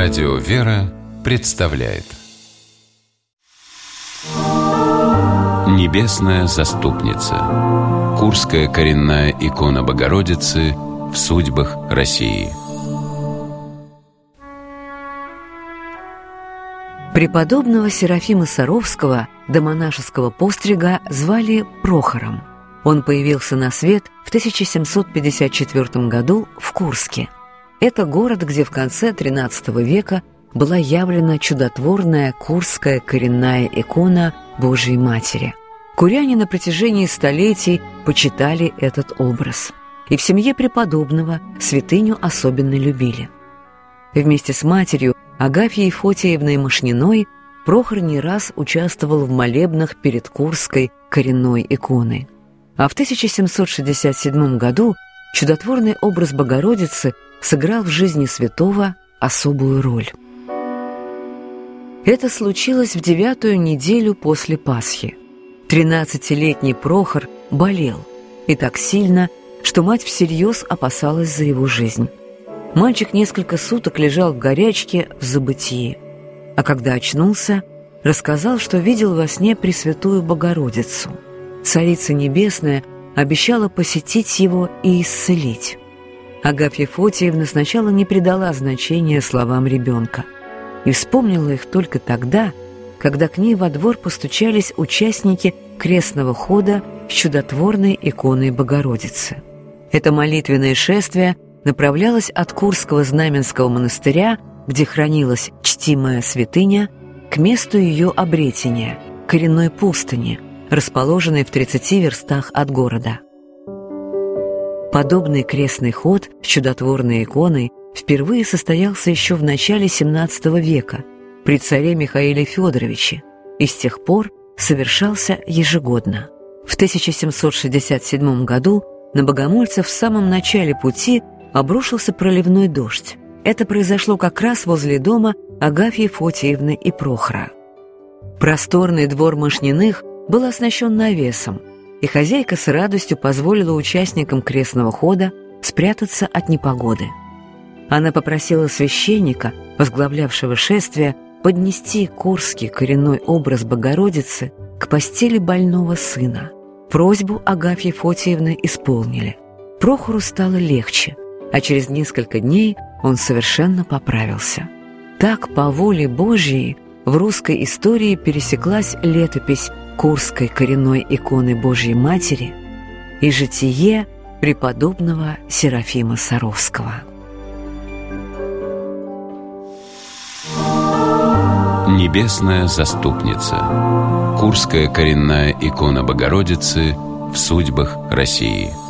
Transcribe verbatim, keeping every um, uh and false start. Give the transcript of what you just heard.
Радио «Вера» представляет Небесная заступница. Курская коренная икона Богородицы в судьбах России. Преподобного Серафима Саровского до монашеского пострига звали Прохором. Он появился на свет в тысяча семьсот пятьдесят четвёртом году в Курске. Это город, где в конце тринадцатого века была явлена чудотворная курская коренная икона Божией Матери. Куряне на протяжении столетий почитали этот образ. И в семье преподобного святыню особенно любили. Вместе с матерью Агафьей Фотиевной Мошниной Прохор не раз участвовал в молебнах перед Курской коренной иконой. А в тысяча семьсот шестьдесят седьмом году чудотворный образ Богородицы сыграл в жизни святого особую роль. Это случилось в девятую неделю после Пасхи. Тринадцатилетний Прохор болел, и так сильно, что мать всерьез опасалась за его жизнь. Мальчик несколько суток лежал в горячке в забытии, а когда очнулся, рассказал, что видел во сне Пресвятую Богородицу. Царица Небесная обещала посетить его и исцелить. Агафья Фотиевна сначала не придала значения словам ребенка и вспомнила их только тогда, когда к ней во двор постучались участники крестного хода с чудотворной иконой Богородицы. Это молитвенное шествие направлялось от Курского Знаменского монастыря, где хранилась чтимая святыня, к месту ее обретения, коренной пустыни, расположенной в тридцати верстах от города. Подобный крестный ход с чудотворной иконой впервые состоялся еще в начале семнадцатого века при царе Михаиле Федоровиче и с тех пор совершался ежегодно. В тысяча семьсот шестьдесят седьмом году на богомольцев в самом начале пути обрушился проливной дождь. Это произошло как раз возле дома Агафьи Фотиевны и Прохора. Просторный двор Мошниных был оснащен навесом, и хозяйка с радостью позволила участникам крестного хода спрятаться от непогоды. Она попросила священника, возглавлявшего шествие, поднести курский коренной образ Богородицы к постели больного сына. Просьбу Агафьи Фотиевны исполнили. Прохору стало легче, а через несколько дней он совершенно поправился. Так, по воле Божьей, в русской истории пересеклась летопись Курской коренной иконы Божьей Матери и житие преподобного Серафима Саровского. Небесная заступница. Курская коренная икона Богородицы в судьбах России.